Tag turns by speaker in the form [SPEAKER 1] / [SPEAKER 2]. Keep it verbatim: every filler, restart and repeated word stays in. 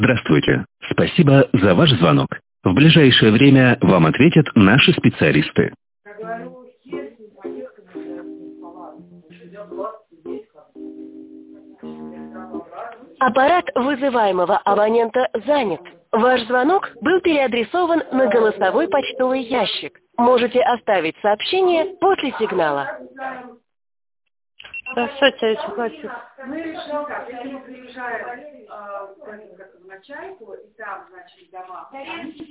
[SPEAKER 1] Здравствуйте. Спасибо за ваш звонок. В ближайшее время вам ответят наши специалисты.
[SPEAKER 2] Аппарат вызываемого абонента занят. Ваш звонок был переадресован на голосовой почтовый ящик. Можете оставить сообщение после сигнала.
[SPEAKER 3] Здравствуйте, я хочу.
[SPEAKER 4] Мы решили, как, если мы приезжаем э, на чайку, и там, значит, дома.